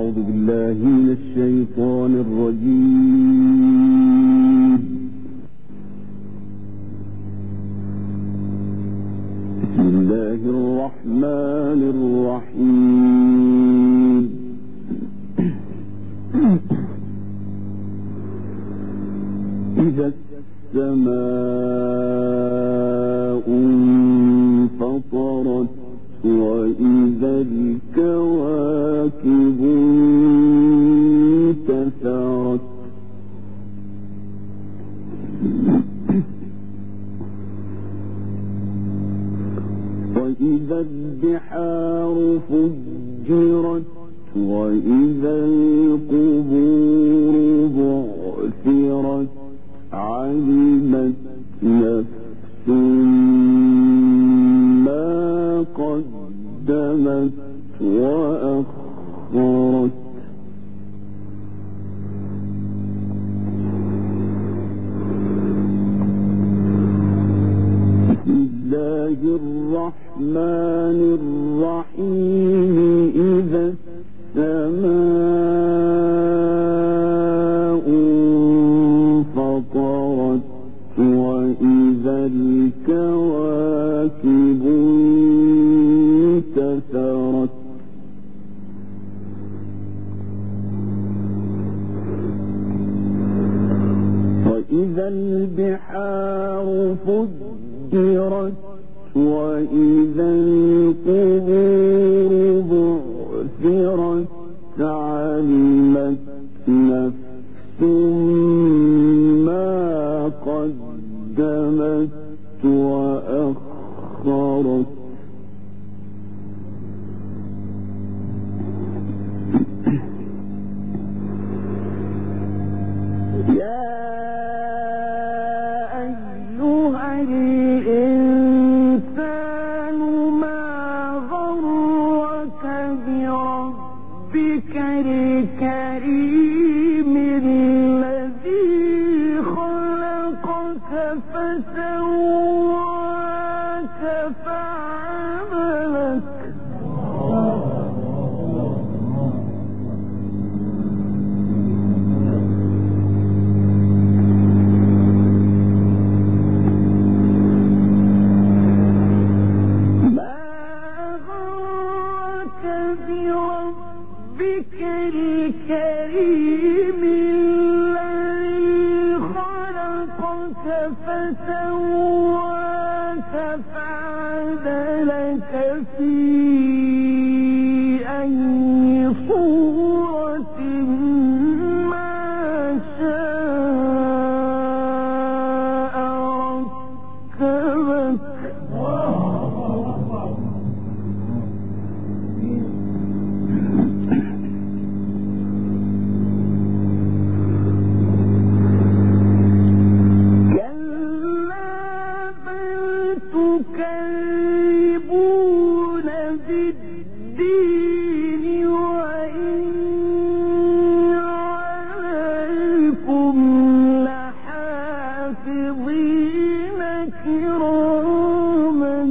أعوذ بالله من الشيطان الرجيم. بسم الله الرحمن الرحيم. إذا السماء انفطرت وإذا الكواكب انتثرت وإذا البحار فجرت وإذا القبور بعثرت علمت نفس ما قدمت وأخرت. بسم الله الرحمن الرحيم. إذا السماء انفطرت وإذا الكواكب انتثرت وإذا البحار فجرت وإذا القبور بعثرت علمت نفس ما قدمت وأخرت. يا أيها الإنسان ما غرك بربك الكريم الذي خلقك فسواك فعدلك الكريم الذي خلقك فسواك فعدلك في أي صورة ما شاء ركبك. تكذبون بالدين وإن عليكم لحافظين كراما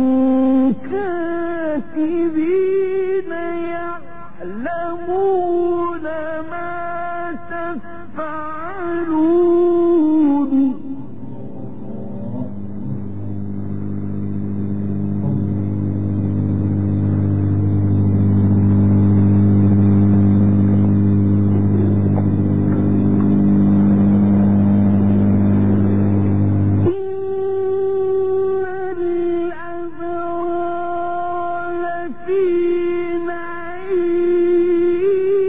كاتبين يعلمون ما تفعلون. في نعيم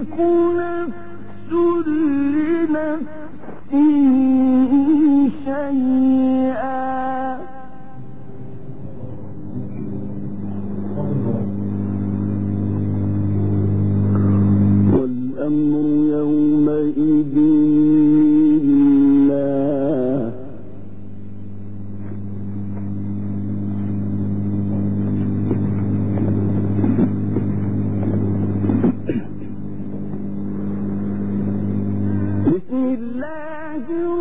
نفس لنفس شيئا والأمر يومئذ لله بسم الله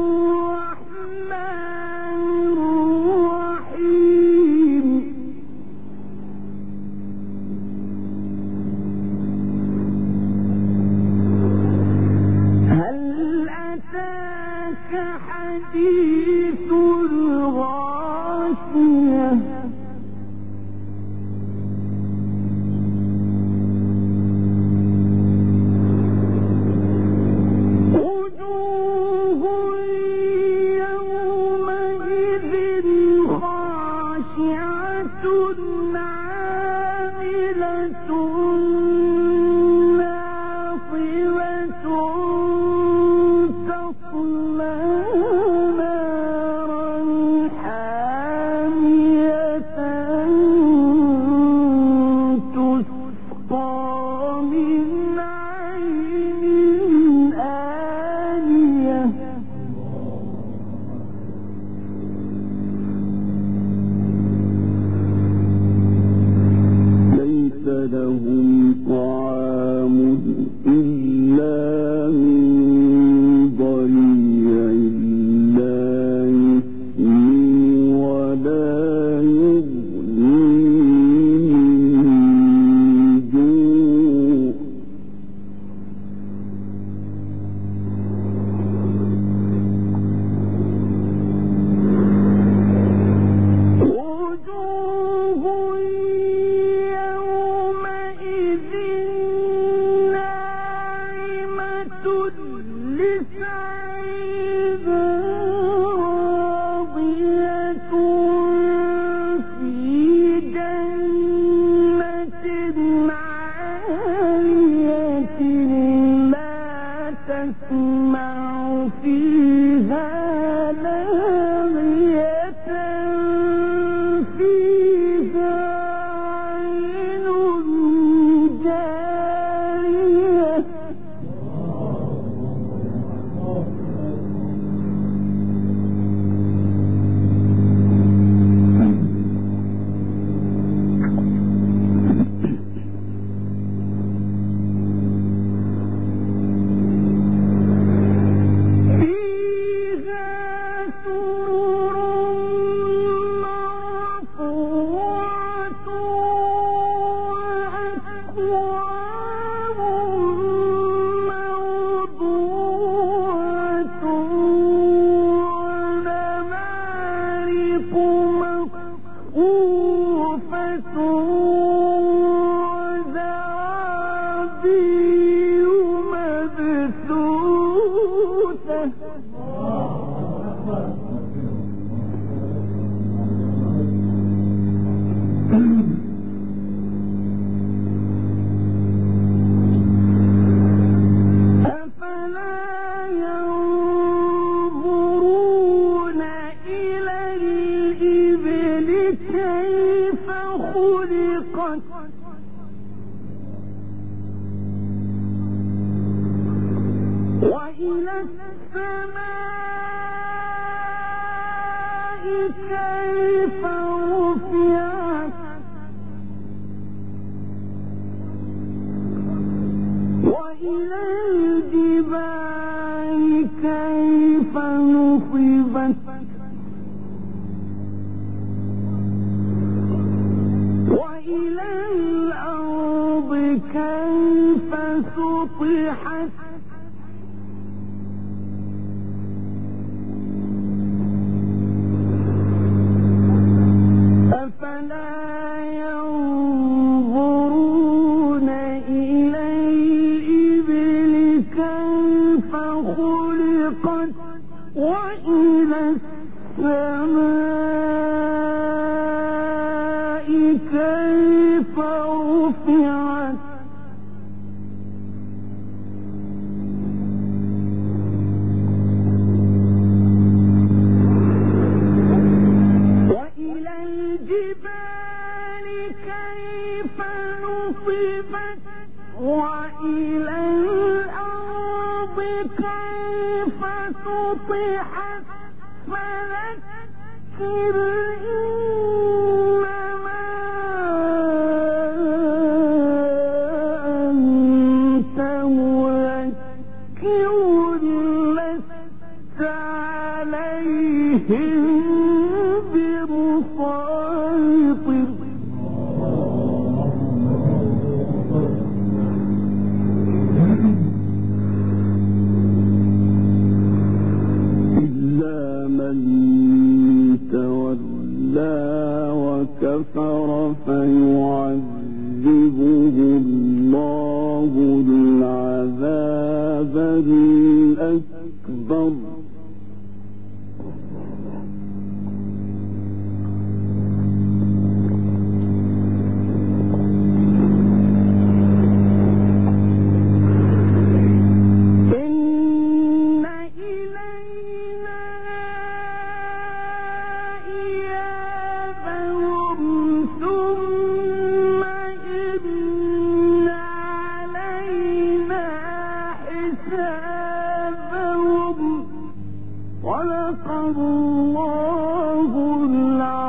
الرحمن الرحيم هل أتاك حديث الغاشية وجوه يومئذ خاشعة عاملة ناصبة تصلى نارا حامية تسقى من عين آنية ليس لهم طعام إلا من ضريع لا يسمن ولا يغني من جوع وجوه يومئذ ناعمة لسعيها راضية في جنة عالية لا تسمع فيها لاغية فيها عين جارية فيها سرر مرفوعة وأكواب موضوعة ونمارق مصفوفة وزرابي مبثوثة أفلا ينظرون إلى الإبل كيف خلقت وإلى السماء كيف رفعت وإلى الجبال كيف نصبت وإلى الأرض كيف سطحت أفلا ينظرون إلى الإبل كيف خلقت وإلى السماء كيف رفعت كيف تطيحت فذكر إنما أنت مذكر لست عليهم بمسيطر وكفر فيعذبه الله العذاب الأكبر صدق الله العظيم.